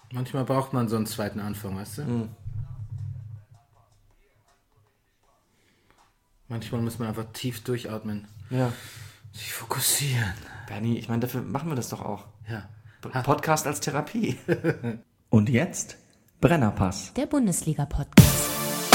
Manchmal braucht man so einen zweiten Anfang, weißt du? Manchmal muss man einfach tief durchatmen. Ja. Sich fokussieren. Bernie, ich meine, dafür machen wir das doch auch. Ja. Podcast als Therapie. Und jetzt Brennerpass. Der Bundesliga-Podcast.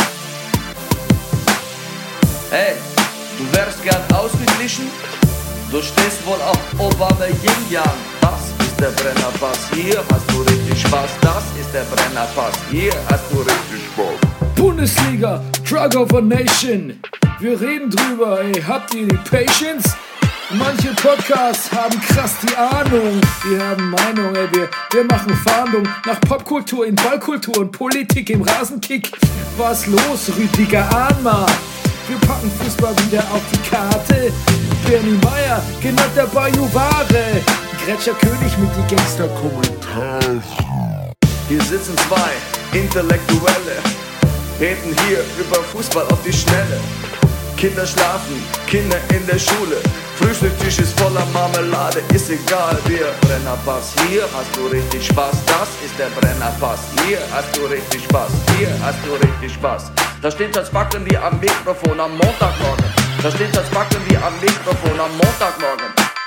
Hey, du wärst gern ausgeglichen? Du stehst wohl auf Obama Yin Yang. Das ist der Brennerpass. Hier hast du richtig Spaß. Das ist der Brennerpass. Hier hast du richtig Spaß. Bundesliga, Drug of a Nation. Wir reden drüber, ey, habt ihr die Patience? Manche Podcasts haben krass die Ahnung. Wir haben Meinung, ey, wir machen Fahndung nach Popkultur in Ballkultur und Politik im Rasenkick. Was los, Rüdiger Ahnma? Wir packen Fußball wieder auf die Karte. Bernie Meyer, genannt der Bajuware. Gretscher König mit die Gangster-Kommentare. Hier sitzen zwei Intellektuelle, reden hier über Fußball auf die Schnelle. Kinder schlafen, Kinder in der Schule. Frühstückstisch ist voller Marmelade, ist egal, wir Brennerpass. Hier hast du richtig Spaß, das ist der Brennerpass. Hier hast du richtig Spaß, hier hast du richtig Spaß. Da steht das Backen wie am Mikrofon am Montagmorgen. Da steht das Backen wie am Mikrofon am Montagmorgen.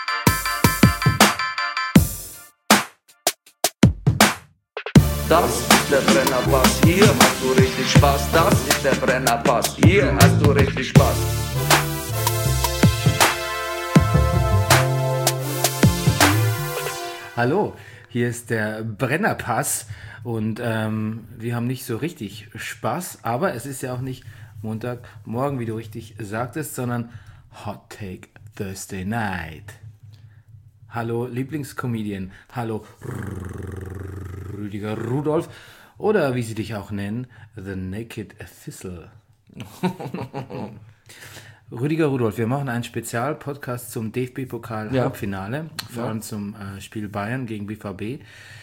Das ist der Brennerpass, hier hast du richtig Spaß. Das ist der Brennerpass, hier hast du richtig Spaß. Hallo, hier ist der Brennerpass und wir haben nicht so richtig Spaß, aber es ist ja auch nicht Montagmorgen, wie du richtig sagtest, sondern Hot Take Thursday Night. Hallo Lieblingscomedian, hallo Rüdiger Rudolf oder wie sie dich auch nennen, The Naked Thistle. Rüdiger Rudolf, wir machen einen Spezialpodcast zum DFB-Pokal-Halbfinale, vor allem zum Spiel Bayern gegen BVB.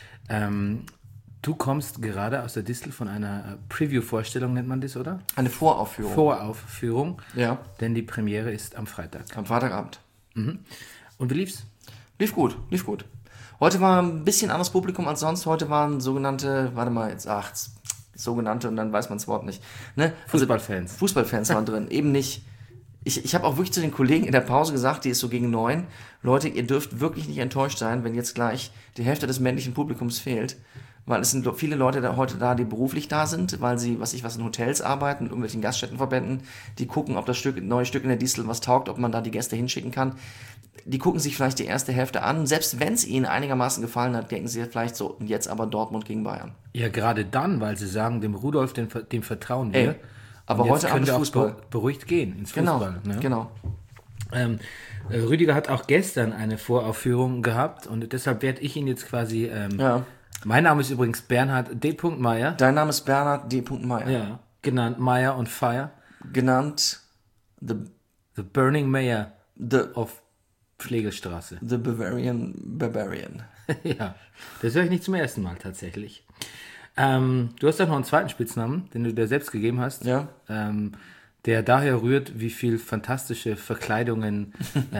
Du kommst gerade aus der Distel von einer Preview-Vorstellung, nennt man das, oder? Eine Voraufführung. Voraufführung, Ja. denn die Premiere ist am Freitag. Am Freitagabend. Und wie lief's? Lief gut, lief gut. Heute war ein bisschen anderes Publikum als sonst. Heute waren sogenannte, sogenannte, und dann weiß man das Wort nicht. Ne? Fußballfans. Fußballfans waren drin, eben nicht. Ich habe auch wirklich zu den Kollegen in der Pause gesagt, die ist so gegen 9, Leute, ihr dürft wirklich nicht enttäuscht sein, wenn jetzt gleich die Hälfte des männlichen Publikums fehlt, weil es sind viele Leute heute da, die beruflich da sind, weil sie, was in Hotels arbeiten, mit irgendwelchen Gaststättenverbänden, die gucken, ob das neue Stück in der Distel was taugt, ob man da die Gäste hinschicken kann. Die gucken sich vielleicht die erste Hälfte an, selbst wenn es ihnen einigermaßen gefallen hat, denken sie vielleicht so, und jetzt aber Dortmund gegen Bayern. Ja, gerade dann, weil sie sagen, dem Rudolf, dem vertrauen wir. Aber und jetzt heute können Abend wir Fußball. auch beruhigt gehen ins Fußball. Genau. Rüdiger hat auch gestern eine Voraufführung gehabt und deshalb werde ich ihn jetzt quasi... Ja. Mein Name ist übrigens Bernhard D. Meyer. Dein Name ist Bernhard D. Meyer. Ja, genannt Meyer on Fire. Genannt The Burning Mayor The of Pflegelstraße. The Bavarian Barbarian. Ja, das höre ich nicht zum ersten Mal tatsächlich. Du hast auch noch einen zweiten Spitznamen, den du dir selbst gegeben hast. Ja. Der daher rührt, wie viel fantastische Verkleidungen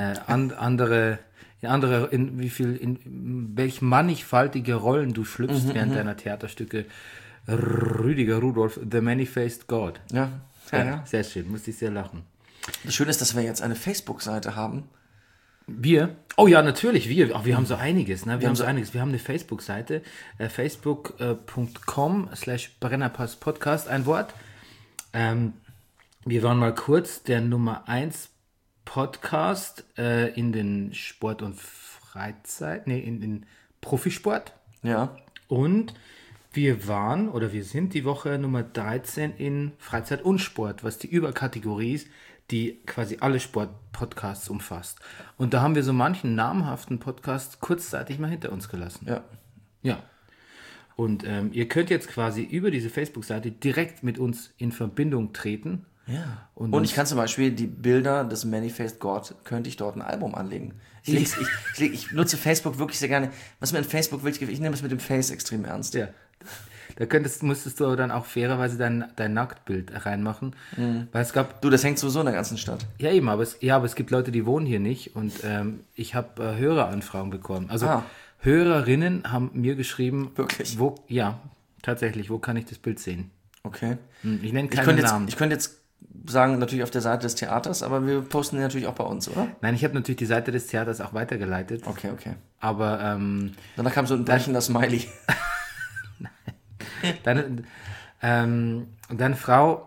in welch mannigfaltige Rollen du schlüpfst während deiner Theaterstücke. Rüdiger Rudolf, The Many-Faced God. Ja. Sehr schön, musste ich sehr lachen. Das Schöne ist, dass wir jetzt eine Facebook-Seite haben. Wir? Oh ja, natürlich, wir. Wir haben so einiges, ne? Wir haben eine Facebook-Seite, facebook.com/Brennerpass-Podcast, ein Wort. Wir waren mal kurz der Nummer 1 Podcast in den Sport und Freizeit, in den Profisport. Ja. Und wir sind die Woche Nummer 13 in Freizeit und Sport, was die Überkategorie ist, die quasi alle Sport-Podcasts umfasst. Und da haben wir so manchen namhaften Podcast kurzzeitig mal hinter uns gelassen. Ja. Ja. Und ihr könnt jetzt quasi über diese Facebook-Seite direkt mit uns in Verbindung treten. Ja. Und ich kann zum Beispiel die Bilder des Many-Faced God, könnte ich dort ein Album anlegen. Ich nutze Facebook wirklich sehr gerne. Was mir in Facebook wirklich, ich nehme es mit dem Face extrem ernst. Ja. Da müsstest du dann auch fairerweise dein Nacktbild reinmachen. Weil es gab. Du, das hängt sowieso in der ganzen Stadt. Ja, eben, aber es gibt Leute, die wohnen hier nicht und ich habe Höreranfragen bekommen. Also Hörerinnen haben mir geschrieben, Wirklich? Tatsächlich, wo kann ich das Bild sehen? Okay. Ich nenne Ich keine könnte Namen. jetzt sagen, natürlich auf der Seite des Theaters, aber wir posten den natürlich auch bei uns, oder? Nein, ich habe natürlich die Seite des Theaters auch weitergeleitet. Okay. Aber Danach kam so ein brechender Smiley. deine Frau,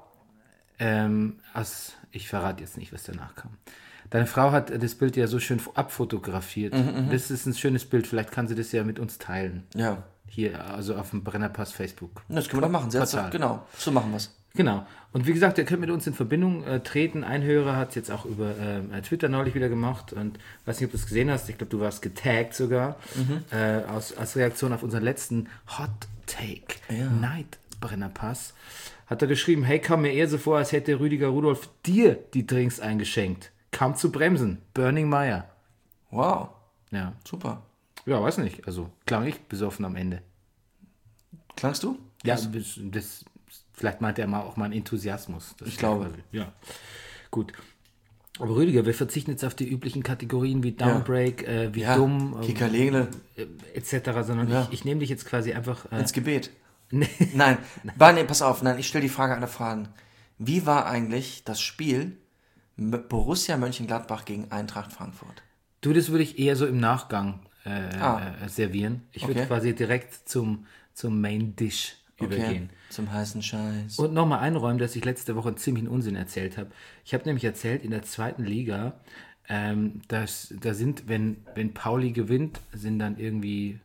ich verrate jetzt nicht, was danach kam. Deine Frau hat das Bild ja so schön abfotografiert. Das ist ein schönes Bild, vielleicht kann sie das ja mit uns teilen. Ja. Hier, also auf dem Brennerpass Facebook. Das können wir doch machen. Portal. Genau, so machen wir es. Genau. Und wie gesagt, ihr könnt mit uns in Verbindung treten. Ein Hörer hat es jetzt auch über Twitter neulich wieder gemacht. Und weiß nicht, ob du es gesehen hast. Ich glaube, du warst getaggt sogar. Als Reaktion auf unseren letzten Hot Take Night Brennerpass. Hat er geschrieben, hey, kam mir eher so vor, als hätte Rüdiger Rudolph dir die Drinks eingeschenkt. Kaum zu bremsen. Burning Meyer. Wow, Ja. super. Ja, weiß nicht. Also klang ich besoffen am Ende. Klangst du? Ja, das vielleicht meinte er mal auch meinen Enthusiasmus. Ich glaube. Ja. Gut. Aber Rüdiger, wir verzichten jetzt auf die üblichen Kategorien wie Downbreak, wie dumm, Kikerlele. etc., sondern ich nehme dich jetzt quasi einfach... Ins Gebet. Nee. Nein, pass auf, ich stelle die Frage aller Fragen. Wie war eigentlich das Spiel Borussia Mönchengladbach gegen Eintracht Frankfurt? Du, das würde ich eher so im Nachgang servieren. Ich würde Okay. quasi direkt zum Main Dish übergehen. Zum heißen Scheiß. Und nochmal einräumen, dass ich letzte Woche einen ziemlichen Unsinn erzählt habe. Ich habe nämlich erzählt, in der 2. Liga, da sind, wenn Pauli gewinnt, sind dann irgendwie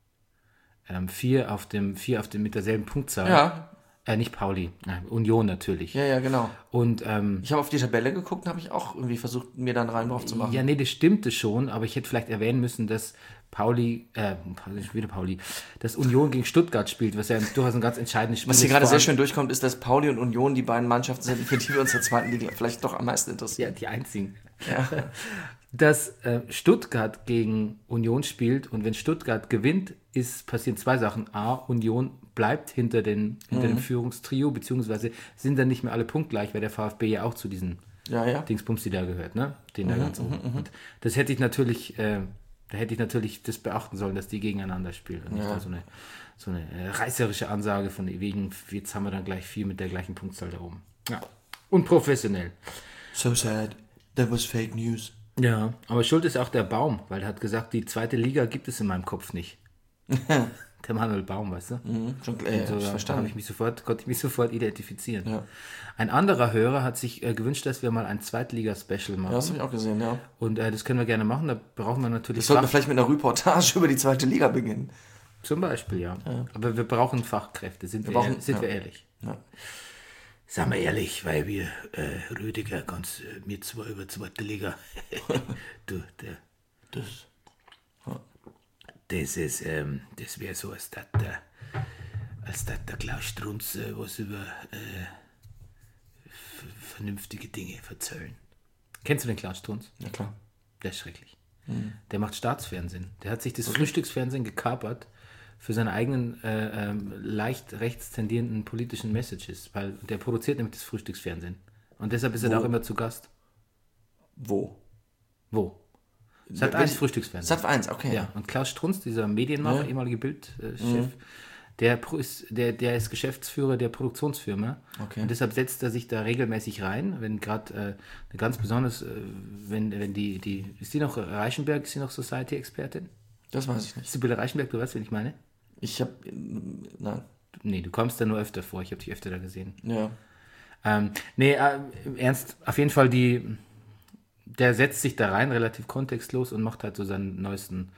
4 mit derselben Punktzahl. Ja. Nicht Pauli, nein, Union natürlich. Ja, genau. Und Ich habe auf die Tabelle geguckt und habe ich auch irgendwie versucht, mir dann rein drauf zu machen. ja, nee, das stimmte schon, aber ich hätte vielleicht erwähnen müssen, dass dass Union gegen Stuttgart spielt, was ja durchaus ein ganz entscheidendes Spiel Was ist. hier gerade Vor sehr allem- schön durchkommt, ist, dass Pauli und Union die beiden Mannschaften sind, für die wir uns in der 2. Liga vielleicht doch am meisten Ja, interessieren. die einzigen. Ja. Dass Stuttgart gegen Union spielt und wenn Stuttgart gewinnt, passieren 2 Sachen. A, Union bleibt hinter dem Führungstrio, beziehungsweise sind dann nicht mehr alle punktgleich, weil der VfB ja auch zu diesen Ja. Dingsbums, die da gehört, ne? Den da ganz oben. Und das hätte ich natürlich, das beachten sollen, dass die gegeneinander spielen. Und nicht da so eine reißerische Ansage von wegen, jetzt haben wir dann gleich 4 mit der gleichen Punktzahl da oben. Ja. Unprofessionell. So sad. That was fake news. Ja, aber schuld ist auch der Baum, weil er hat gesagt, die 2. Liga gibt es in meinem Kopf nicht. Der Manuel Baum, weißt du? Schon, So, verstanden. konnte ich mich sofort identifizieren. Ja. Ein anderer Hörer hat sich gewünscht, dass wir mal ein Zweitliga-Special machen. Ja, das habe ich auch gesehen, ja. Und das können wir gerne machen. Da brauchen wir natürlich Sollten wir vielleicht mit einer Reportage über die 2. Liga beginnen. Zum Beispiel, ja. Aber wir brauchen Fachkräfte, sind wir ehrlich. Ja. Sagen wir ehrlich, weil wir, Rüdiger, kannst mir zwar über 2. Liga. Das wäre so, als der Klaus Strunz was über vernünftige Dinge verzählen. Kennst du den Klaus Strunz? Ja, klar. Der ist schrecklich. Der macht Staatsfernsehen. Der hat sich das Frühstücksfernsehen gekapert für seine eigenen leicht rechts tendierenden politischen Messages, weil der produziert nämlich das Frühstücksfernsehen. Und deshalb ist er da auch immer zu Gast. Wo? Sat.1 Frühstücksfernsehen. Sat.1, okay. Ja, und Klaus Strunz, dieser Medienmacher, ehemalige Bildchef, der ist Geschäftsführer der Produktionsfirma. Okay. Und deshalb setzt er sich da regelmäßig rein, wenn gerade eine ganz besonders, wenn die ist die noch Reichenberg, ist sie noch Society-Expertin? Das weiß ich nicht. Sibylle Reichenberg, du weißt, wen ich meine? Nein. Nee, du kommst da nur öfter vor, ich habe dich öfter da gesehen. Ja. Im Ernst, auf jeden Fall der setzt sich da rein, relativ kontextlos und macht halt so seinen neuesten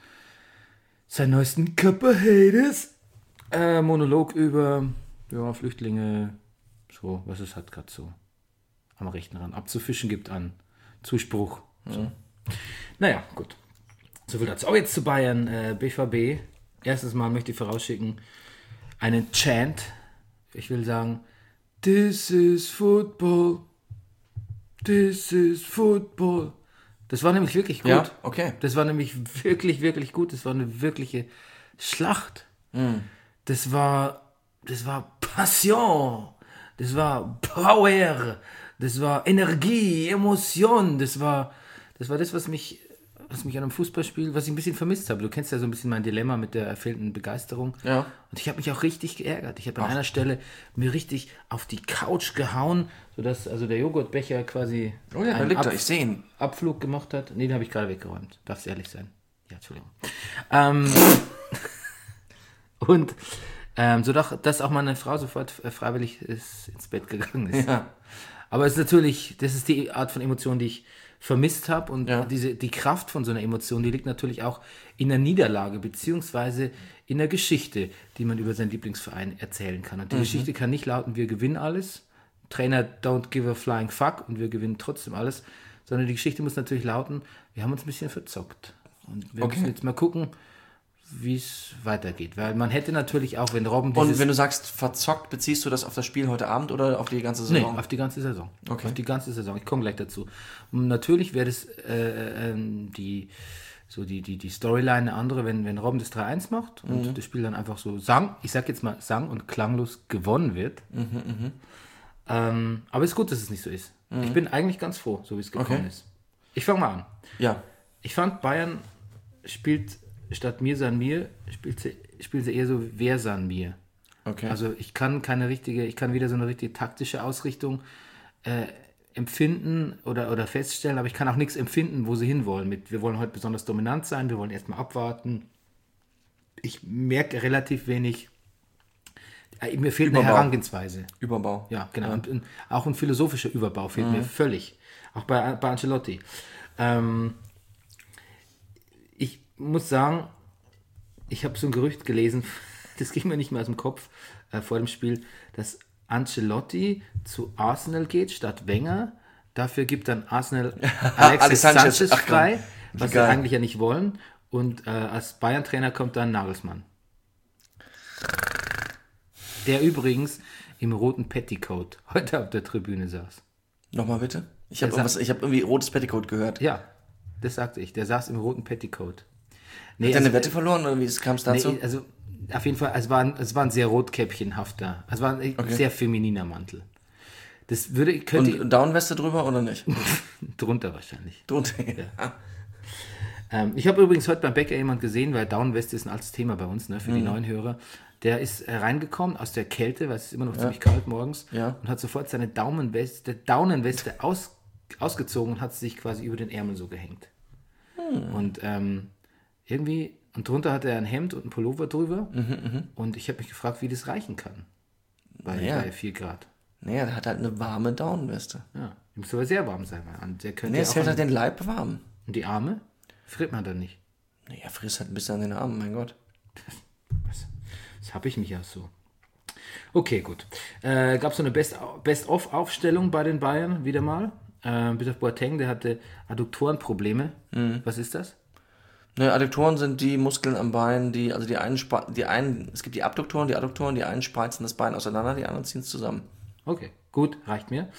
Copperheads Monolog über Flüchtlinge, so, was es halt gerade so am rechten Rand abzufischen gibt an Zuspruch. So. Naja, gut. So viel dazu. Auch jetzt zu Bayern, BVB. Erstes Mal möchte ich vorausschicken, einen Chant. Ich will sagen, This is football. This is football. Das war nämlich wirklich gut. Ja, okay. Das war nämlich wirklich, wirklich gut. Das war eine wirkliche Schlacht. Das war Passion. Das war Power. Das war Energie, Emotion. Das war das, was mich was mich an einem Fußballspiel, was ich ein bisschen vermisst habe. Du kennst ja so ein bisschen mein Dilemma mit der fehlenden Begeisterung. Ja. Und ich habe mich auch richtig geärgert. Ich habe an einer Stelle mir richtig auf die Couch gehauen, sodass also der Joghurtbecher quasi Oh ja, da liegt er, ich sehe ihn. Abflug gemacht hat. Nee, den habe ich gerade weggeräumt. Darfst ehrlich sein. Ja, Entschuldigung. Und so dass auch meine Frau sofort freiwillig ins Bett gegangen ist. Ja. Aber es ist natürlich, das ist die Art von Emotion, die ich vermisst habe. Und Ja. die Kraft von so einer Emotion, die liegt natürlich auch in der Niederlage, beziehungsweise in der Geschichte, die man über seinen Lieblingsverein erzählen kann. Und die Geschichte kann nicht lauten, wir gewinnen alles, Trainer don't give a flying fuck und wir gewinnen trotzdem alles, sondern die Geschichte muss natürlich lauten, wir haben uns ein bisschen verzockt. Und wir müssen jetzt mal gucken, wie es weitergeht. Weil man hätte natürlich auch, wenn Robben Und wenn du sagst verzockt, beziehst du das auf das Spiel heute Abend oder auf die ganze Nee, Saison? auf die ganze Saison. Okay. Auf die ganze Saison. Ich komme gleich dazu. Und natürlich wäre das die Storyline eine andere, wenn Robben das 3-1 macht und das Spiel dann einfach so sang und klanglos gewonnen wird. Aber ist gut, dass es nicht so ist. Ich bin eigentlich ganz froh, so wie es gekommen Okay. ist. Ich fange mal an. Ja. Ich fand, Bayern spielt statt mir san mir, spielt sie eher so wer san mir. Okay. Also ich kann weder so eine richtige taktische Ausrichtung empfinden oder feststellen, aber ich kann auch nichts empfinden, wo sie hinwollen. Wir wollen heute besonders dominant sein, wir wollen erstmal abwarten. Ich merke relativ wenig, mir fehlt eine Überbau. Herangehensweise. Überbau. Ja, genau. Und auch ein philosophischer Überbau fehlt mir völlig. Auch bei Ancelotti. Ich muss sagen, ich habe so ein Gerücht gelesen, das ging mir nicht mehr aus dem Kopf vor dem Spiel, dass Ancelotti zu Arsenal geht statt Wenger. Dafür gibt dann Arsenal Alexis Sanchez Ach, frei, komm. was sie Geil. eigentlich ja nicht wollen. Und als Bayern-Trainer kommt dann Nagelsmann. Der übrigens im roten Petticoat heute auf der Tribüne saß. Nochmal bitte? Ich habe irgendwie rotes Petticoat gehört. Ja, das sagte ich. Der saß im roten Petticoat. Nee, Hat er eine Wette verloren oder wie kam es dazu? Nee, also auf jeden Fall, es war ein sehr rotkäppchenhafter, es war ein sehr femininer Mantel. Das könnte Und Downweste drüber oder nicht? drunter wahrscheinlich. Drunter. Ich habe übrigens heute beim Bäcker jemand gesehen, weil Downweste ist ein altes Thema bei uns, ne, für die neuen Hörer. Der ist reingekommen aus der Kälte, weil es ist immer noch ziemlich kalt morgens, Ja. und hat sofort seine Daunenweste ausgezogen und hat sie sich quasi über den Ärmel so gehängt. Und irgendwie, und drunter hat er ein Hemd und ein Pullover drüber. Und ich habe mich gefragt, wie das reichen kann. Bei 4 Grad. Naja, der hat halt eine warme Downweste. Ja, die muss aber sehr warm sein. Der könnte Nee, es auch hält halt den Leib warm. und die Arme friert man dann nicht. Naja, frisst halt ein bisschen an den Armen, mein Gott. Das habe ich mich ja so. Okay, gut. Gab es so eine Best-of-Aufstellung bei den Bayern, wieder mal. Bis auf Boateng, der hatte Adduktorenprobleme. Was ist das? Ne, Adduktoren sind die Muskeln am Bein, es gibt die Abduktoren, die Adduktoren, die einen spreizen das Bein auseinander, die anderen ziehen es zusammen. Okay, gut, reicht mir.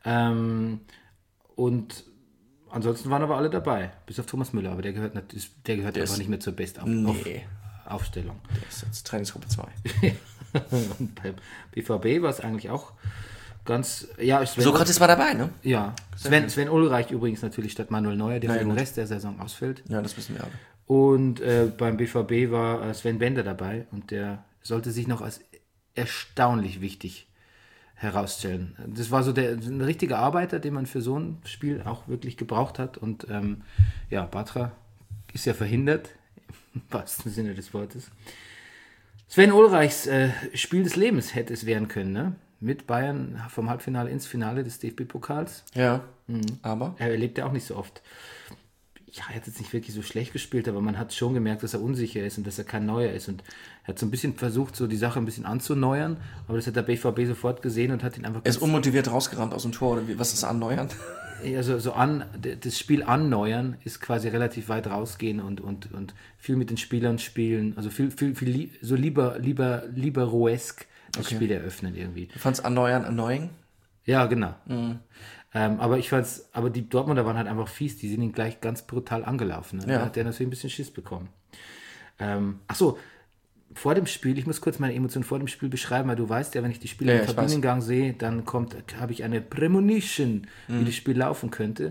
Und ansonsten waren aber alle dabei, bis auf Thomas Müller, aber der gehört einfach nicht mehr zur Best-Aufstellung. Der ist jetzt Trainingsgruppe 2. Und beim BVB war es eigentlich auch ganz... Ja, Sokrates war dabei, ne? Ja, Sven Ulreich übrigens natürlich statt Manuel Neuer, der für den Rest der Saison ausfällt. Ja, das wissen wir alle. Und beim BVB war Sven Bender dabei und der sollte sich noch als erstaunlich wichtig herausstellen. Das war so ein richtiger Arbeiter, den man für so ein Spiel auch wirklich gebraucht hat. Und Bartra ist ja verhindert, im wahrsten Sinne des Wortes. Sven Ulreichs Spiel des Lebens hätte es werden können, ne? Mit Bayern vom Halbfinale ins Finale des DFB-Pokals. Ja, aber? Er erlebt ja auch nicht so oft. Ja, er hat jetzt nicht wirklich so schlecht gespielt, aber man hat schon gemerkt, dass er unsicher ist und dass er kein Neuer ist. Und er hat so ein bisschen versucht, so die Sache ein bisschen anzuneuern, aber das hat der BVB sofort gesehen und hat ihn einfach... Er ist unmotiviert rausgerannt aus dem Tor, oder wie? Was ist anneuern? Also das Spiel anneuern ist quasi relativ weit rausgehen und viel mit den Spielern spielen, also viel so liberoesk das Spiel eröffnen irgendwie. Du fandst anneuern annoying? Ja, genau. Aber die Dortmunder waren halt einfach fies, die sind ihn gleich ganz brutal angelaufen. Ne? Ja. Da hat der natürlich ein bisschen Schiss bekommen. Achso, vor dem Spiel, ich muss kurz meine Emotionen vor dem Spiel beschreiben, weil du weißt ja, wenn ich die Spiele im Kabinengang sehe, dann habe ich eine Premonition, wie das Spiel laufen könnte.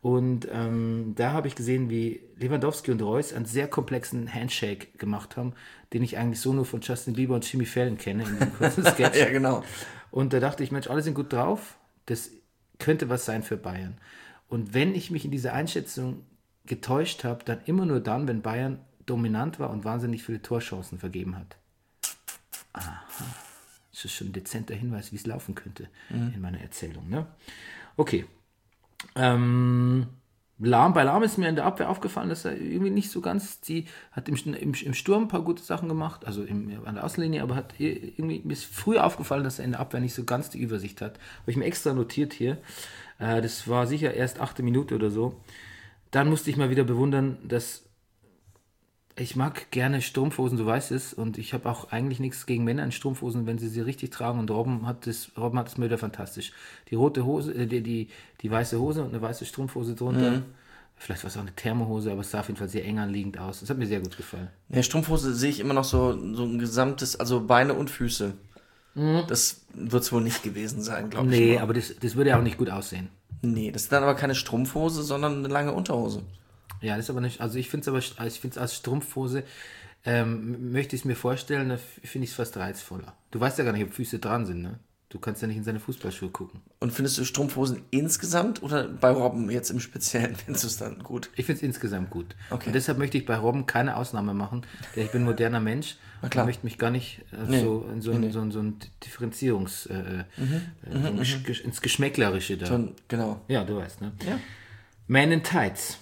Und da habe ich gesehen, wie Lewandowski und Reus einen sehr komplexen Handshake gemacht haben, den ich eigentlich so nur von Justin Bieber und Jimmy Fallon kenne, in diesem kurzen Sketch. Ja, genau. Und da dachte ich, Mensch, alle sind gut drauf, das könnte was sein für Bayern. Und wenn ich mich in dieser Einschätzung getäuscht habe, dann immer nur dann, wenn Bayern dominant war und wahnsinnig viele Torchancen vergeben hat. Aha. Das ist schon ein dezenter Hinweis, wie es laufen könnte in meiner Erzählung. Ne? Okay. Bei Lahm ist mir in der Abwehr aufgefallen, dass er irgendwie nicht so ganz, hat im Sturm ein paar gute Sachen gemacht, also an der Außenlinie, aber hat irgendwie, mir ist früher aufgefallen, dass er in der Abwehr nicht so ganz die Übersicht hat. Habe ich mir extra notiert hier. Das war sicher erst 8. Minute oder so. Dann musste ich mal wieder bewundern, dass ich mag gerne Strumpfhosen, du weißt es, und ich habe auch eigentlich nichts gegen Männer in Strumpfhosen, wenn sie richtig tragen, und Robben hat das mir wieder fantastisch. Die rote Hose, die weiße Hose und eine weiße Strumpfhose drunter. Vielleicht war es auch eine Thermohose, aber es sah auf jeden Fall sehr eng anliegend aus. Das hat mir sehr gut gefallen. Ja, Strumpfhose sehe ich immer noch so ein gesamtes, also Beine und Füße. Das wird es wohl nicht gewesen sein, glaube ich. Nee, aber das würde ja auch nicht gut aussehen. Nee, das ist dann aber keine Strumpfhose, sondern eine lange Unterhose. Ja, das ist aber nicht, also ich finde es als Strumpfhose, möchte ich es mir vorstellen, da finde ich es fast reizvoller. Du weißt ja gar nicht, ob Füße dran sind, ne? Du kannst ja nicht in seine Fußballschuhe gucken. Und findest du Strumpfhosen insgesamt oder bei Robben jetzt im Speziellen findest du es dann gut? Ich finde es insgesamt gut. Okay. Und deshalb möchte ich bei Robben keine Ausnahme machen, denn ich bin ein moderner Mensch und möchte mich gar nicht so ein Differenzierungs, ins Geschmäcklerische da. Schon, genau. Ja, du weißt, ne? Ja. Man in Tights.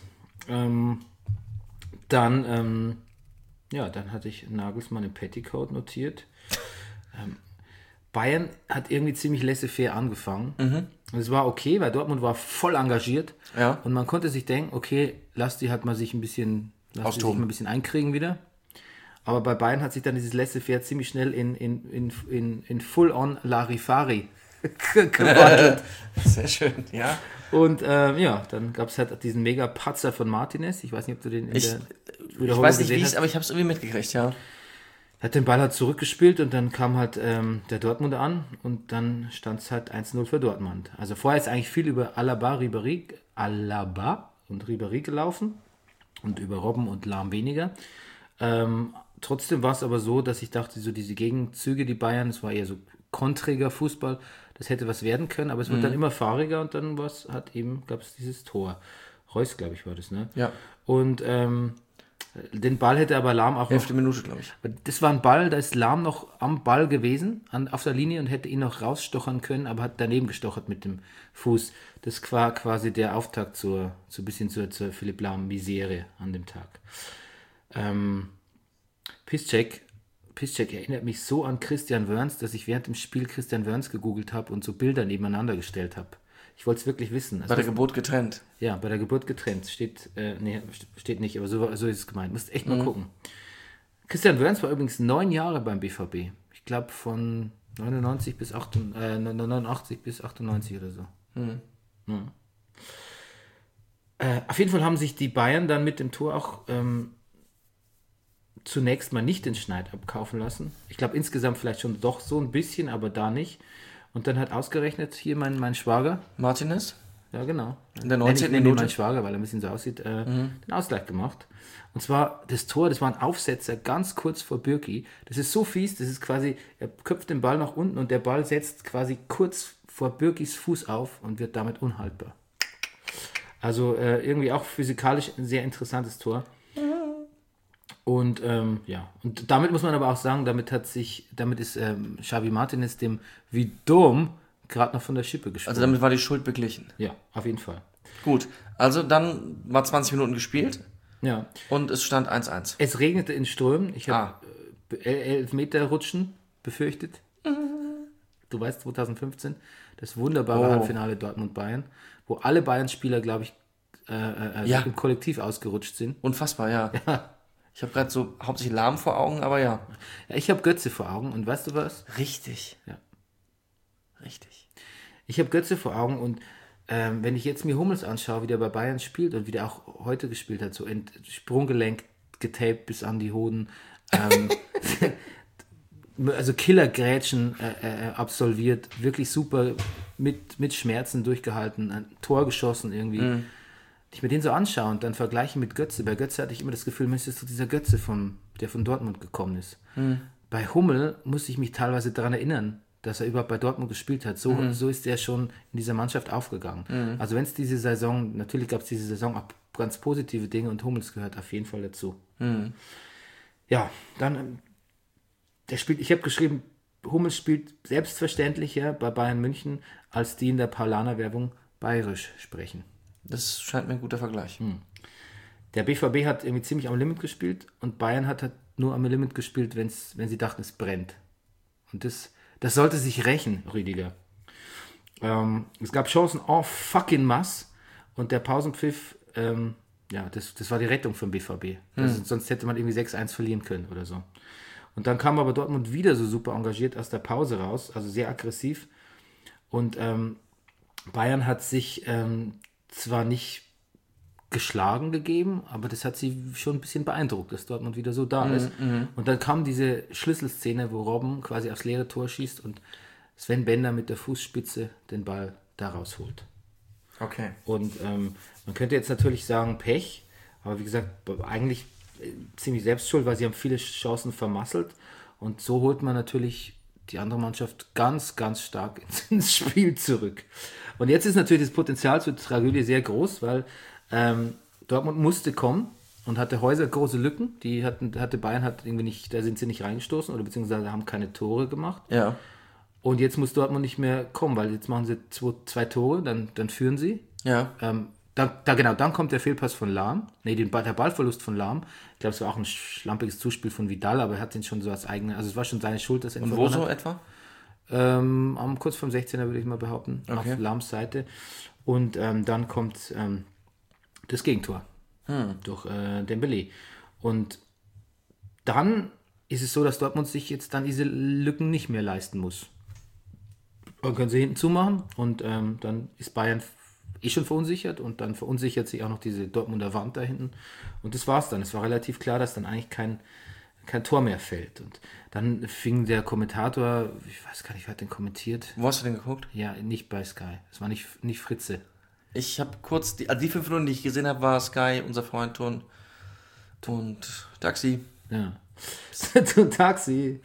Dann hatte ich Nagelsmann im Petticoat notiert. Bayern hat irgendwie ziemlich laissez-faire angefangen. Und es war okay, weil Dortmund war voll engagiert. Ja. Und man konnte sich denken, okay, lass die halt mal sich ein bisschen einkriegen wieder. Aber bei Bayern hat sich dann dieses laissez-faire ziemlich schnell in Full-on Larifari gewandelt. Sehr schön, ja. Und dann gab es halt diesen Mega-Patzer von Martinez. Ich weiß nicht, ob du den in der Wiederholung ich weiß nicht, gesehen wie hast. aber ich habe es irgendwie mitgekriegt, ja. Er hat den Ball halt zurückgespielt und dann kam halt der Dortmunder an und dann stand es halt 1-0 für Dortmund. Also vorher ist eigentlich viel über Alaba und Ribéry gelaufen und über Robben und Lahm weniger. Trotzdem war es aber so, dass ich dachte, so diese Gegenzüge, die Bayern, es war eher so kontriger Fußball, das hätte was werden können, aber es wird dann immer fahriger und dann gab es dieses Tor. Reus, glaube ich, war das, ne? Ja. Und den Ball hätte aber Lahm auch Elfte Minute, glaube ich. Das war ein Ball, da ist Lahm noch am Ball gewesen, auf der Linie und hätte ihn noch rausstochern können, aber hat daneben gestochert mit dem Fuß. Das war quasi der Auftakt zur Philipp Lahm-Misere an dem Tag. Piszczek erinnert mich so an Christian Wörns, dass ich während dem Spiel Christian Wörns gegoogelt habe und so Bilder nebeneinander gestellt habe. Ich wollte es wirklich wissen. Bei der Geburt getrennt. Ja, bei der Geburt getrennt. Steht nicht, aber so ist es gemeint. Musst echt mal gucken. Christian Wörns war übrigens 9 Jahre beim BVB. Ich glaube von 89 bis 98 oder so. Ja. Auf jeden Fall haben sich die Bayern dann mit dem Tor auch zunächst mal nicht den Schneid abkaufen lassen. Ich glaube insgesamt vielleicht schon doch so ein bisschen, aber da nicht. Und dann hat ausgerechnet hier mein Schwager. Martinez? Ja, genau. In der 19. Minute. Mein Schwager, weil er ein bisschen so aussieht, den Ausgleich gemacht. Und zwar das Tor, das war ein Aufsetzer ganz kurz vor Bürki. Das ist so fies, das ist quasi, er köpft den Ball nach unten und der Ball setzt quasi kurz vor Bürkis Fuß auf und wird damit unhaltbar. Also irgendwie auch physikalisch ein sehr interessantes Tor. Und und damit muss man aber auch sagen, damit ist Xavi Martinez dem Vidom gerade noch von der Schippe gesprungen. Also damit war die Schuld beglichen. Ja, auf jeden Fall. Gut, also dann war 20 Minuten gespielt Ja. und es stand 1-1. Es regnete in Strömen. Ich habe 11 Meter Rutschen befürchtet. Du weißt, 2015, das wunderbare Halbfinale Dortmund-Bayern, wo alle Bayern-Spieler, glaube ich, im Kollektiv ausgerutscht sind. Unfassbar, ja. Ich habe gerade so hauptsächlich Lahm vor Augen, aber ja. Ja, ich habe Götze vor Augen und weißt du was? Richtig. Ja. Richtig. Ich habe Götze vor Augen und wenn ich jetzt mir Hummels anschaue, wie der bei Bayern spielt und wie der auch heute gespielt hat, so Sprunggelenk getaped bis an die Hoden, also Killergrätschen absolviert, wirklich super mit Schmerzen durchgehalten, ein Tor geschossen irgendwie. ich mir den so anschaue und dann vergleiche mit Götze. Bei Götze hatte ich immer das Gefühl, Mensch, das ist so dieser Götze, der von Dortmund gekommen ist. Bei Hummel muss ich mich teilweise daran erinnern, dass er überhaupt bei Dortmund gespielt hat. So ist er schon in dieser Mannschaft aufgegangen. Also wenn es diese Saison, natürlich gab es diese Saison auch ganz positive Dinge und Hummels gehört auf jeden Fall dazu. Ja, dann, ich habe geschrieben, Hummels spielt selbstverständlicher bei Bayern München, als die in der Paulaner-Werbung bayerisch sprechen. Das scheint mir ein guter Vergleich. Der BVB hat irgendwie ziemlich am Limit gespielt und Bayern hat halt nur am Limit gespielt, wenn sie dachten, es brennt. Und das sollte sich rächen, Rüdiger. Es gab Chancen en fucking masse und der Pausenpfiff, das war die Rettung vom BVB. Sonst hätte man irgendwie 6-1 verlieren können oder so. Und dann kam aber Dortmund wieder so super engagiert aus der Pause raus, also sehr aggressiv. Und Bayern hat sich zwar nicht geschlagen gegeben, aber das hat sie schon ein bisschen beeindruckt, dass Dortmund wieder so da ist. Und dann kam diese Schlüsselszene, wo Robben quasi aufs leere Tor schießt und Sven Bender mit der Fußspitze den Ball da rausholt. Okay. Und man könnte jetzt natürlich sagen, Pech, aber wie gesagt, eigentlich ziemlich selbst schuld, weil sie haben viele Chancen vermasselt und so holt man natürlich die andere Mannschaft ganz, ganz stark ins Spiel zurück. Und jetzt ist natürlich das Potenzial zur Tragödie sehr groß, weil Dortmund musste kommen und hatte Häuser große Lücken. Die hatte Bayern irgendwie nicht, da sind sie nicht reingestoßen oder beziehungsweise haben keine Tore gemacht. Ja. Und jetzt muss Dortmund nicht mehr kommen, weil jetzt machen sie zwei Tore, dann führen sie. Ja. Dann kommt der Fehlpass von Lahm. Der Ballverlust von Lahm. Ich glaube, es war auch ein schlampiges Zuspiel von Vidal, aber er hat den schon so als eigene, also es war schon seine Schuld, dass er ihn Und verloren wo hat. so etwa? Kurz vorm 16er würde ich mal behaupten, Okay. auf Lahms Seite. Und dann kommt das Gegentor durch Dembélé. Und dann ist es so, dass Dortmund sich jetzt dann diese Lücken nicht mehr leisten muss. Dann können sie hinten zumachen und dann ist Bayern schon verunsichert und dann verunsichert sich auch noch diese Dortmunder Wand da hinten. Und das war's dann. Es war relativ klar, dass dann eigentlich kein Tor mehr fällt. Und dann fing der Kommentator, ich weiß gar nicht, wer hat den kommentiert? Wo hast du denn geguckt? Ja, nicht bei Sky. Es war nicht Fritze. Ich habe kurz, die 5 Minuten, die ich gesehen habe, war Sky, unser Freund und Taxi. Ja. Zum Taxi.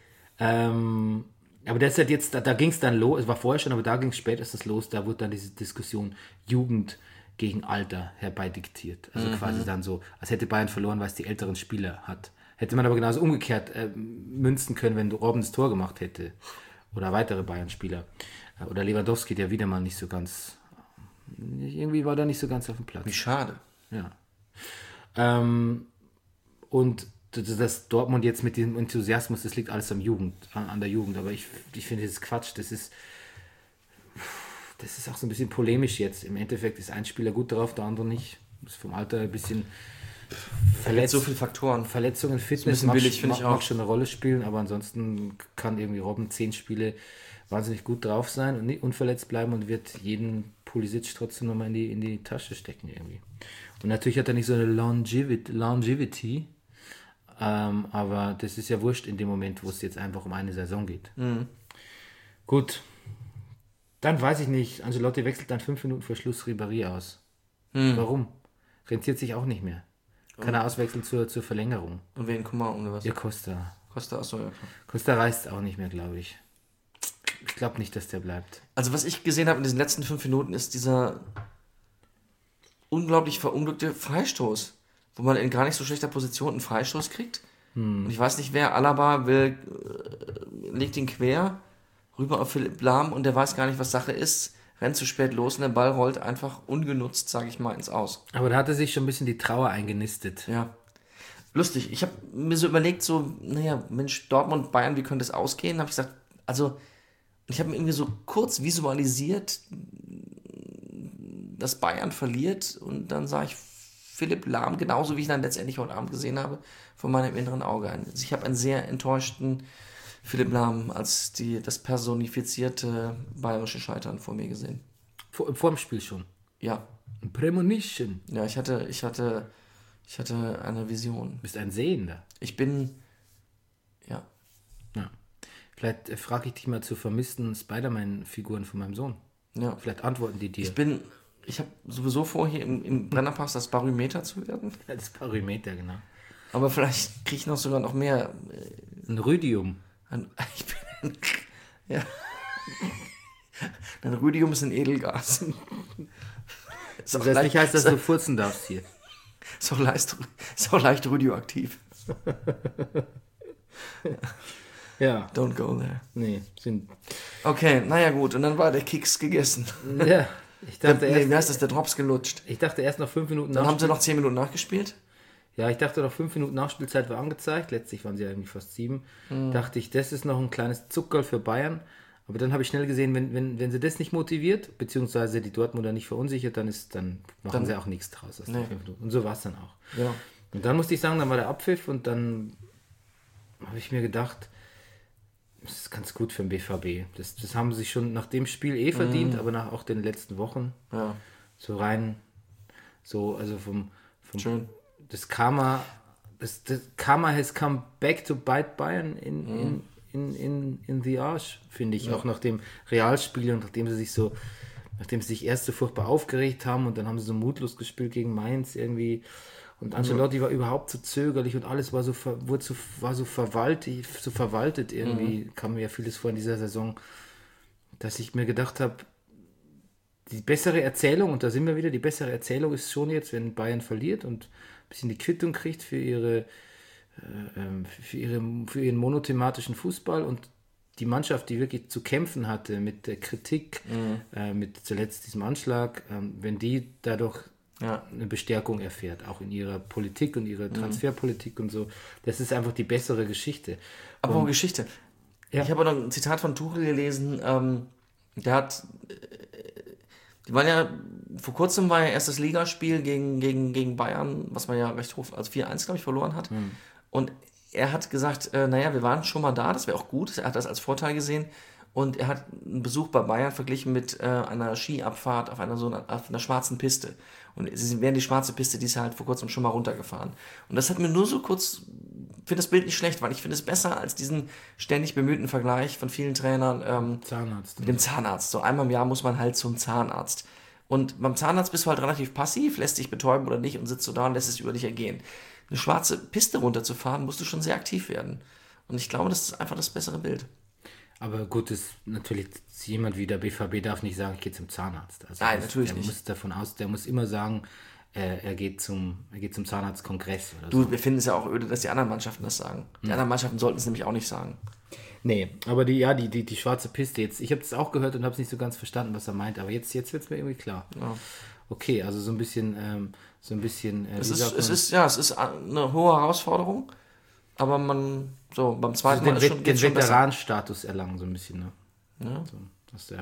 Aber das hat jetzt, da ging es dann los, es war vorher schon, aber da ging es spätestens los, da wurde dann diese Diskussion Jugend gegen Alter herbeidiktiert. Also quasi dann so, als hätte Bayern verloren, weil es die älteren Spieler hat. Hätte man aber genauso umgekehrt münzen können, wenn Robben das Tor gemacht hätte. Oder weitere Bayern-Spieler. Oder Lewandowski, der wieder mal nicht so ganz, irgendwie war der nicht so ganz auf dem Platz. Wie schade. Ja. Und dass Dortmund jetzt mit diesem Enthusiasmus, das liegt alles an der Jugend, aber ich finde, das ist Quatsch, das ist auch so ein bisschen polemisch jetzt. Im Endeffekt ist ein Spieler gut drauf, der andere nicht. Ist vom Alter ein bisschen So viele Faktoren. Verletzungen, Fitness ein bisschen billig, finde ich mag auch. schon eine Rolle spielen, aber ansonsten kann irgendwie Robben 10 Spiele wahnsinnig gut drauf sein und nicht unverletzt bleiben und wird jeden Pulisic trotzdem nochmal in die Tasche stecken irgendwie. Und natürlich hat er nicht so eine Longevity, aber das ist ja wurscht in dem Moment, wo es jetzt einfach um eine Saison geht. Gut, dann weiß ich nicht, Ancelotti wechselt dann 5 Minuten vor Schluss Ribéry aus. Warum? Rentiert sich auch nicht mehr. Kann er auswechseln zur Verlängerung. Und wen Kummer oder was? Ja, Costa. Costa, achso, ja klar. Costa reißt auch nicht mehr, glaube ich. Ich glaube nicht, dass der bleibt. Also was ich gesehen habe in diesen letzten 5 Minuten ist dieser unglaublich verunglückte Freistoß, wo man in gar nicht so schlechter Position einen Freistoß kriegt. Und ich weiß nicht wer, Alaba legt ihn quer rüber auf Philipp Lahm und der weiß gar nicht, was Sache ist, rennt zu spät los und der Ball rollt einfach ungenutzt, sage ich mal, ins Aus. Aber da hatte sich schon ein bisschen die Trauer eingenistet. Ja. Lustig. Ich habe mir so überlegt, Mensch, Dortmund, Bayern, wie könnte es ausgehen? Habe ich gesagt, also, ich habe mir irgendwie so kurz visualisiert, dass Bayern verliert und dann sah ich Philipp Lahm, genauso wie ich ihn dann letztendlich heute Abend gesehen habe, vor meinem inneren Auge ein. Also ich habe einen sehr enttäuschten Philipp Lahm als das personifizierte bayerische Scheitern vor mir gesehen. Vor dem Spiel schon. Ja. Ein Premonition. Ja, ich hatte eine Vision. Du bist ein Sehender. Ich bin, ja. Ja. Vielleicht frage ich dich mal zu vermissten Spider-Man-Figuren von meinem Sohn. Ja. Vielleicht antworten die dir. Ich bin Ich habe sowieso vor, hier im Brennerpass das Barometer zu werden. Das Barometer, genau. Aber vielleicht kriege ich sogar noch mehr. Ein Rhodium. Ich bin ja. Ein Rhodium ist ein Edelgas. Das nicht heißt, dass du furzen darfst hier. Ist auch leicht radioaktiv. Ja. Don't go there. Nee, Okay, naja gut. Und dann war der Keks gegessen. Ja. Ich dachte wie heißt das? Der Drops gelutscht. Ich dachte erst noch 5 Minuten Dann haben sie noch 10 Minuten nachgespielt. Ja, ich dachte noch 5 Minuten Nachspielzeit war angezeigt. Letztlich waren sie ja irgendwie fast 7. Dachte ich, das ist noch ein kleines Zuckerl für Bayern. Aber dann habe ich schnell gesehen, wenn sie das nicht motiviert, beziehungsweise die Dortmunder nicht verunsichert, dann machen sie auch nichts draus aus den 5 Minuten. Und so war es dann auch. Ja. Und dann musste ich sagen, dann war der Abpfiff und dann habe ich mir gedacht, das ist ganz gut für den BVB. Das haben sie sich schon nach dem Spiel verdient, aber nach auch den letzten Wochen. Ja. So rein, so, also vom Schön. Das Karma has come back to bite Bayern in the arse, finde ich. Ja. Auch nach dem Realspiel und nachdem sie sich erst so furchtbar aufgeregt haben und dann haben sie so mutlos gespielt gegen Mainz irgendwie. Und Ancelotti war überhaupt so zögerlich und alles war so verwaltet irgendwie, kam mir ja vieles vor in dieser Saison, dass ich mir gedacht habe, die bessere Erzählung, und da sind wir wieder, die bessere Erzählung ist schon jetzt, wenn Bayern verliert und ein bisschen die Quittung kriegt für ihren monothematischen Fußball und die Mannschaft, die wirklich zu kämpfen hatte mit der Kritik, mit zuletzt diesem Anschlag, wenn die dadurch eine Bestärkung erfährt, auch in ihrer Politik und ihrer Transferpolitik und so. Das ist einfach die bessere Geschichte. Aber Geschichte. Ja. Ich habe noch ein Zitat von Tuchel gelesen, die waren ja, vor kurzem war ja erst das Ligaspiel gegen Bayern, was man ja recht hoch, also 4-1, glaube ich, verloren hat. Und er hat gesagt, wir waren schon mal da, das wäre auch gut, er hat das als Vorteil gesehen. Und er hat einen Besuch bei Bayern verglichen mit einer Skiabfahrt auf einer schwarzen Piste. Und sie wären die schwarze Piste, die ist halt vor kurzem schon mal runtergefahren. Und das hat mir nur so kurz, finde das Bild nicht schlecht, weil ich finde es besser als diesen ständig bemühten Vergleich von vielen Trainern Zahnarzt. mit dem Zahnarzt. So einmal im Jahr muss man halt zum Zahnarzt. Und beim Zahnarzt bist du halt relativ passiv, lässt dich betäuben oder nicht und sitzt so da und lässt es über dich ergehen. Eine schwarze Piste runterzufahren, musst du schon sehr aktiv werden. Und ich glaube, das ist einfach das bessere Bild. Aber gut, natürlich jemand wie der BVB darf nicht sagen, ich gehe zum Zahnarzt. Also nein, natürlich nicht. Der muss immer sagen, er geht zum Zahnarztkongress oder so. Wir finden es ja auch öde, dass die anderen Mannschaften das sagen. Die anderen Mannschaften sollten es nämlich auch nicht sagen. Nee, aber die schwarze Piste jetzt, ich habe das auch gehört und habe es nicht so ganz verstanden, was er meint, aber jetzt wird es mir irgendwie klar. Ja. Okay, also so ein bisschen es ist eine hohe Herausforderung, aber beim zweiten Mal den Veteranenstatus erlangen, so ein bisschen, ne? Ja. So, das ist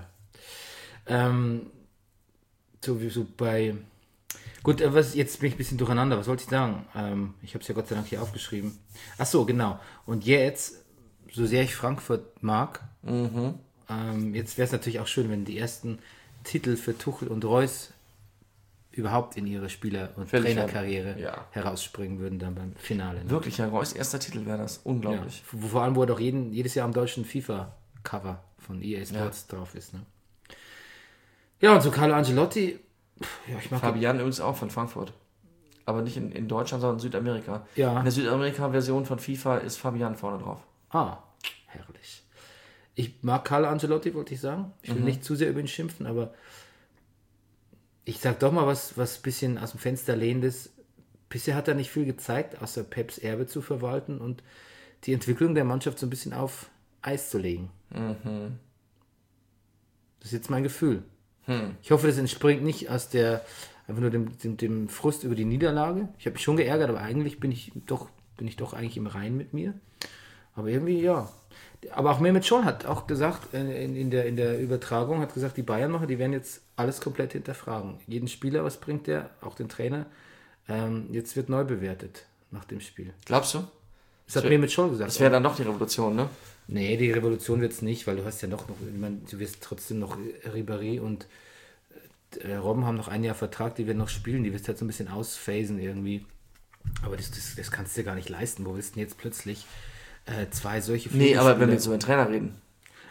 so bei. Gut, jetzt bin ich ein bisschen durcheinander. Was wollte ich sagen? Ich habe es ja Gott sei Dank hier aufgeschrieben. Ach so, genau. Und jetzt, so sehr ich Frankfurt mag, jetzt wäre es natürlich auch schön, wenn die ersten Titel für Tuchel und Reus überhaupt in ihre Spieler- und Trainerkarriere herausspringen würden dann beim Finale. Ne? Wirklich, Herr Reus, erster Titel wäre das. Unglaublich. Ja. Vor allem, wo er doch jedes Jahr am deutschen FIFA-Cover von EA Sports drauf ist. Ne? Ja, und so Carlo Ancelotti. Ja, ich mag Fabian übrigens auch von Frankfurt. Aber nicht in Deutschland, sondern in Südamerika. Ja. In der Südamerika-Version von FIFA ist Fabian vorne drauf. Ah, herrlich. Ich mag Carlo Ancelotti, wollte ich sagen. Ich will nicht zu sehr über ihn schimpfen, aber ich sag doch mal was ein bisschen aus dem Fenster lehnendes. Bisher hat er nicht viel gezeigt, außer Peps Erbe zu verwalten und die Entwicklung der Mannschaft so ein bisschen auf Eis zu legen. Das ist jetzt mein Gefühl. Ich hoffe, das entspringt nicht aus einfach nur dem Frust über die Niederlage. Ich habe mich schon geärgert, aber eigentlich bin ich doch eigentlich im Reinen mit mir. Aber irgendwie, ja. Aber auch Mehmet Scholl hat auch gesagt, in der Übertragung, hat gesagt, die Bayernmacher, die werden jetzt alles komplett hinterfragen. Jeden Spieler, was bringt der, auch den Trainer, jetzt wird neu bewertet nach dem Spiel. Glaubst du? Das hat Mehmet Scholl gesagt. Das wäre dann doch die Revolution, ne? Nee, die Revolution wird es nicht, weil du hast ja noch, ich meine, du wirst trotzdem noch Ribéry und Robben haben noch ein Jahr Vertrag, die werden noch spielen, die wirst halt so ein bisschen ausphasen irgendwie. Aber das kannst du dir gar nicht leisten. Wo willst du denn jetzt plötzlich zwei solche Nee, aber wenn wir jetzt über den Trainer reden.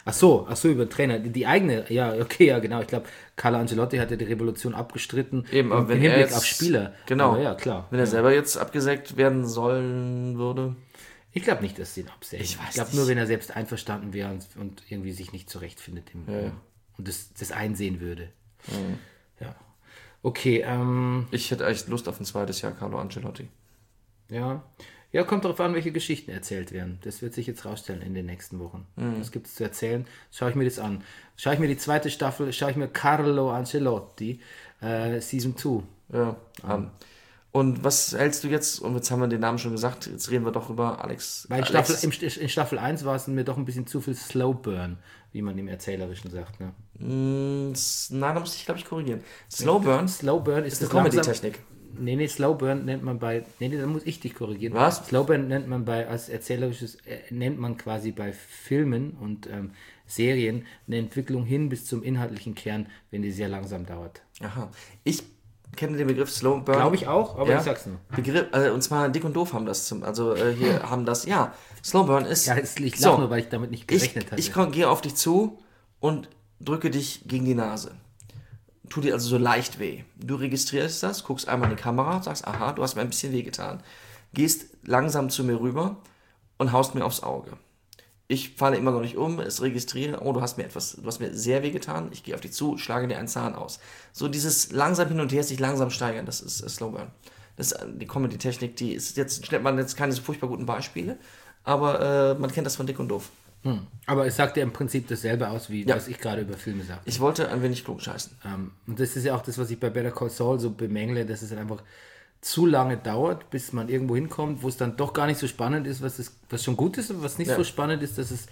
Ach so, über den Trainer. Die eigene, ja, okay, ja, genau. Ich glaube, Carlo Ancelotti hat ja die Revolution abgestritten Eben, aber im wenn er Hinblick jetzt, auf Spieler. Genau. Aber ja, klar. Wenn er selber jetzt abgesägt werden sollen würde. Ich glaube nicht, dass sie ihn absägen. Ich weiß glaube nicht. nur, wenn er selbst einverstanden wäre und irgendwie sich nicht zurechtfindet Ja. und das einsehen würde. Ja. Okay, Ich hätte echt Lust auf ein zweites Jahr Carlo Ancelotti. ja. Ja, kommt darauf an, welche Geschichten erzählt werden. Das wird sich jetzt rausstellen in den nächsten Wochen. Was gibt es zu erzählen? Schaue ich mir das an. Schaue ich mir die zweite Staffel, schaue ich mir Carlo Ancelotti, Season 2. Ja, an. Und was hältst du jetzt, und jetzt haben wir den Namen schon gesagt, jetzt reden wir doch über Alex. Weil Alex. in Staffel 1 war es mir doch ein bisschen zu viel Slow Burn, wie man im Erzählerischen sagt. Ne? Nein, da muss ich, glaube ich, korrigieren. Slow Burn Slow Burn ist ist eine das langsam- Comedy-Technik. Nee, Slow Burn nennt man bei. Nee, da muss ich dich korrigieren. Was? Slow Burn nennt man als erzählerisches, nennt man quasi bei Filmen und Serien eine Entwicklung hin bis zum inhaltlichen Kern, wenn die sehr langsam dauert. Aha. Ich kenne den Begriff Slow Burn. Glaube ich auch, aber Ja. ich sag's nur. Begriff, und zwar Dick und Doof haben das hier haben das, ja. Slow Burn ist. Ja, ich lach nur, weil ich damit nicht gerechnet hatte. Ich gehe auf dich zu und drücke dich gegen die Nase. Tut dir also so leicht weh. Du registrierst das, guckst einmal in die Kamera, sagst, aha, du hast mir ein bisschen wehgetan. Gehst langsam zu mir rüber und haust mir aufs Auge. Ich falle immer noch nicht um, es registriere, oh, du hast mir sehr wehgetan, ich gehe auf dich zu, schlage dir einen Zahn aus. So dieses langsam hin und her, sich langsam steigern, das ist Slow Burn. Das ist die Comedy-Technik, die ist jetzt, stellt man jetzt keine so furchtbar guten Beispiele, aber man kennt das von Dick und Doof. Aber es sagt ja im Prinzip dasselbe aus, wie Ja. was ich gerade über Filme sage. Ich wollte ein wenig klug scheißen. Und das ist ja auch das, was ich bei Better Call Saul so bemängle, dass es halt einfach zu lange dauert, bis man irgendwo hinkommt, wo es dann doch gar nicht so spannend ist, was schon gut ist, aber was nicht so spannend ist, dass es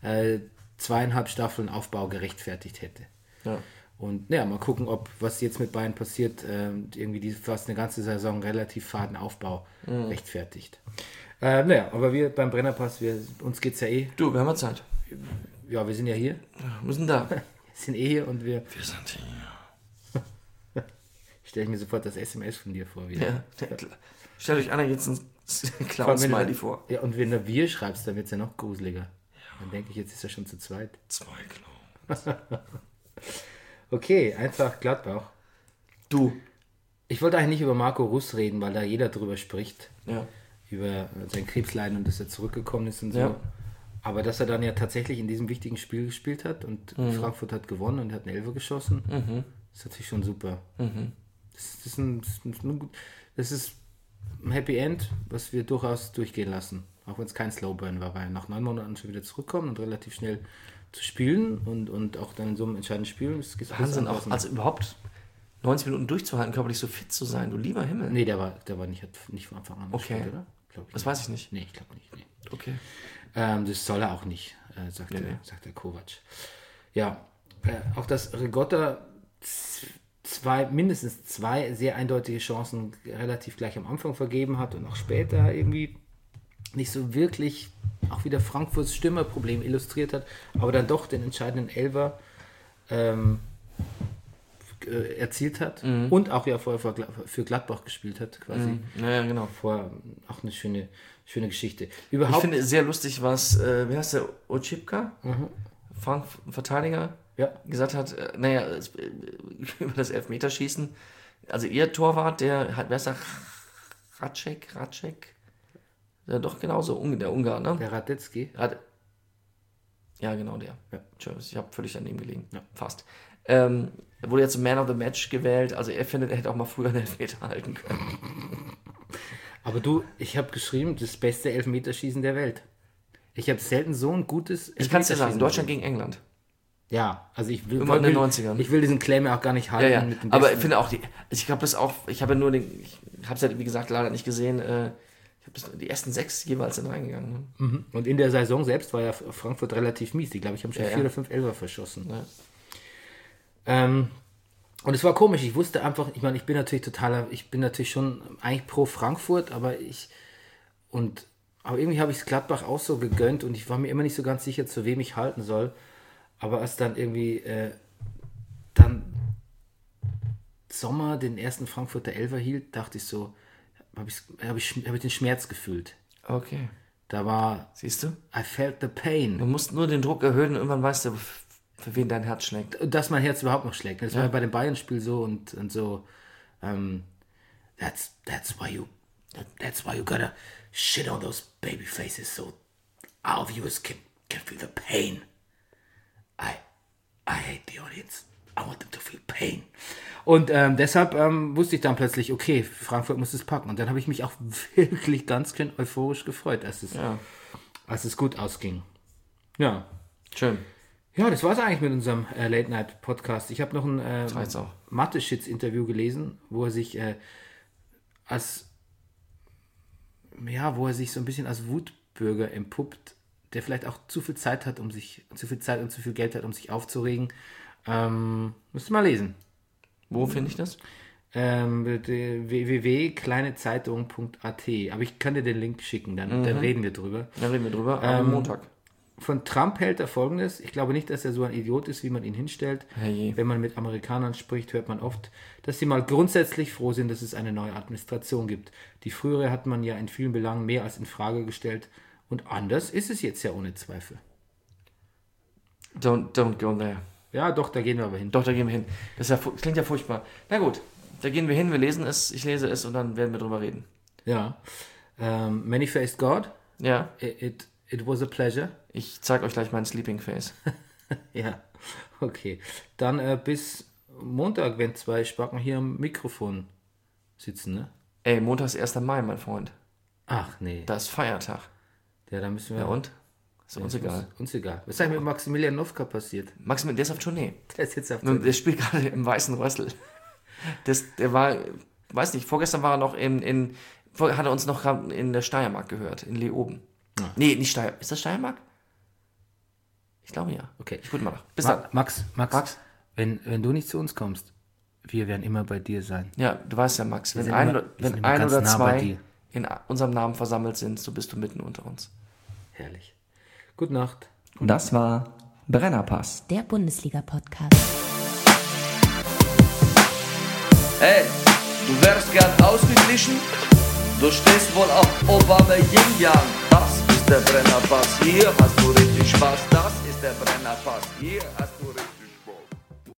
2,5 Staffeln Aufbau gerechtfertigt hätte. Ja. Und ja, mal gucken, was jetzt mit Bayern passiert, irgendwie fast eine ganze Saison relativ faden Aufbau rechtfertigt. Aber wir beim Brennerpass, uns geht's ja Du, wir haben ja Zeit. ja, wir sind ja hier, Wir sind da. wir sind hier und wir Wir sind hier. stelle ich mir sofort das SMS von dir vor wieder. Ja. Stellt euch einer jetzt einen Clown-Smiley vor. Ja, und wenn du wir schreibst, dann wird es ja noch gruseliger. Dann denke ich, jetzt ist er schon zu zweit. 2 Clowns. Okay, einfach Gladbach. Du. Ich wollte eigentlich nicht über Marco Russ reden, weil da jeder drüber spricht. Ja. Über sein Krebsleiden und dass er zurückgekommen ist und so. Ja. Aber dass er dann ja tatsächlich in diesem wichtigen Spiel gespielt hat und Frankfurt hat gewonnen und hat einen Elfer geschossen, ist natürlich schon super. Das ist ein Happy End, was wir durchaus durchgehen lassen. Auch wenn es kein Slow Burn war, weil er nach 9 Monaten schon wieder zurückkommen und relativ schnell zu spielen und auch dann in so einem entscheidenden Spiel. Wahnsinn auch. Also überhaupt 90 Minuten durchzuhalten, körperlich so fit zu sein. Du lieber Himmel. Nee, der war nicht von Anfang an Okay. gespielt, oder? Glaub ich Das nicht. weiß ich nicht. Nee, ich glaube nicht. Nee. Okay. Das soll er auch nicht, sagt Nee. der Kovac. Ja, auch dass Rigotta mindestens zwei sehr eindeutige Chancen relativ gleich am Anfang vergeben hat und auch später irgendwie nicht so wirklich auch wieder Frankfurts Stürmerproblem illustriert hat, aber dann doch den entscheidenden Elfer erzielt hat und auch ja vorher für Gladbach gespielt hat quasi. Ja, genau. Vor auch eine schöne Geschichte. Ich Überhaupt finde sehr lustig, was, wie heißt der, Ochipka, Verteidiger, ja. gesagt hat, über das Elfmeterschießen. Also ihr Torwart, der hat, wer ist der? Ratschek? Ja, doch genauso, der Ungar, ne? Der Radetzky. Ja, genau der. Ja. Entschuldigung, ich habe völlig daneben gelegen. Ja. Fast. Wurde jetzt zum Man of the Match gewählt. Also er findet, er hätte auch mal früher einen Elfmeter halten können. Aber ich habe geschrieben, das beste Elfmeterschießen der Welt. Ich habe selten so ein gutes Ich kann es dir sagen, Elfmeterschießen Deutschland gesehen. gegen England. Ja, also ich will, Immer in den 90ern. Ich will diesen Claim ja auch gar nicht halten. Ja. Mit dem Aber besten- ich finde auch, ich habe das auch, ich habe ja ich habe es ja, wie gesagt, leider nicht gesehen. Ich habe die ersten 6 jeweils sind reingegangen. Ne? Und in der Saison selbst war ja Frankfurt relativ mies. Ich glaube, ich habe schon 4 oder 5 Elfer verschossen. Ja. Und es war komisch. Ich wusste einfach, ich meine, ich bin natürlich schon eigentlich pro Frankfurt, aber irgendwie habe ich es Gladbach auch so gegönnt und ich war mir immer nicht so ganz sicher, zu wem ich halten soll. Aber als dann irgendwie dann Sommer den ersten Frankfurter Elfer hielt, dachte ich so, habe ich den Schmerz gefühlt. Okay. Da war, Siehst du? I felt the pain. Du musst nur den Druck erhöhen und irgendwann weißt du, für wen dein Herz schlägt. Dass mein Herz überhaupt noch schlägt. Das war bei dem Bayern-Spiel so und so. That's why you gotta shit on those baby faces so our viewers can feel the pain. I hate the audience. I want them to feel pain. Und deshalb wusste ich dann plötzlich, okay, Frankfurt muss es packen. Und dann habe ich mich auch wirklich ganz schön euphorisch gefreut, als es gut ausging. Ja. Schön. Ja, das war es eigentlich mit unserem Late-Night-Podcast. Ich habe noch ein reicht's auch. Mathe-Shits-Interview gelesen, wo er sich wo er sich so ein bisschen als Wutbürger entpuppt, der vielleicht auch zu viel Zeit hat, zu viel Zeit und zu viel Geld hat, um sich aufzuregen. Müsst ihr mal lesen. Wo finde ich das? www.kleinezeitung.at. Aber ich kann dir den Link schicken, dann reden wir drüber. Dann reden wir drüber am Montag. Von Trump hält er Folgendes: Ich glaube nicht, dass er so ein Idiot ist, wie man ihn hinstellt. Herrje. Wenn man mit Amerikanern spricht, hört man oft, dass sie mal grundsätzlich froh sind, dass es eine neue Administration gibt. Die frühere hat man ja in vielen Belangen mehr als in Frage gestellt. Und anders ist es jetzt ja ohne Zweifel. Don't go there. Ja, doch, da gehen wir aber hin. Doch, da gehen wir hin. Das klingt ja furchtbar. Na gut, da gehen wir hin, wir lesen es, ich lese es und dann werden wir drüber reden. Ja. Many-Faced God. Ja. It was a pleasure. Ich zeige euch gleich meinen Sleeping Face. Ja, okay. Dann bis Montag, wenn 2 Spacken hier am Mikrofon sitzen, ne? Ey, Montag ist 1. Mai, mein Freund. Ach, nee. Das ist Feiertag. Ja, dann müssen wir... Ja und? Ist uns egal. Uns egal. Was ist eigentlich mit Maximilian Nowka passiert? Maximilian, der ist auf Tournee. Der ist jetzt auf Tournee. Der spielt gerade im Weißen Rössel. Der war, weiß nicht, vorgestern war er noch hat er uns noch in der Steiermark gehört, in Leoben. Ja. Nee, nicht Steiermark. Ist das Steiermark? Ich glaube ja. Okay. Ich gucke mal nach. Bis dann. Max, wenn du nicht zu uns kommst, wir werden immer bei dir sein. Ja, du weißt ja, Max, wenn sind ein ganz oder nah bei zwei dir. in unserem Namen versammelt sind, so bist du mitten unter uns. Herrlich. Gute Nacht. Das war Brennerpass. Der Bundesliga-Podcast. Hey, du wärst gern ausgeglichen? Du stehst wohl auf Obama Yin Yang. Das ist der Brennerpass. Hier hast du richtig Spaß. Das ist der Brennerpass. Hier hast du richtig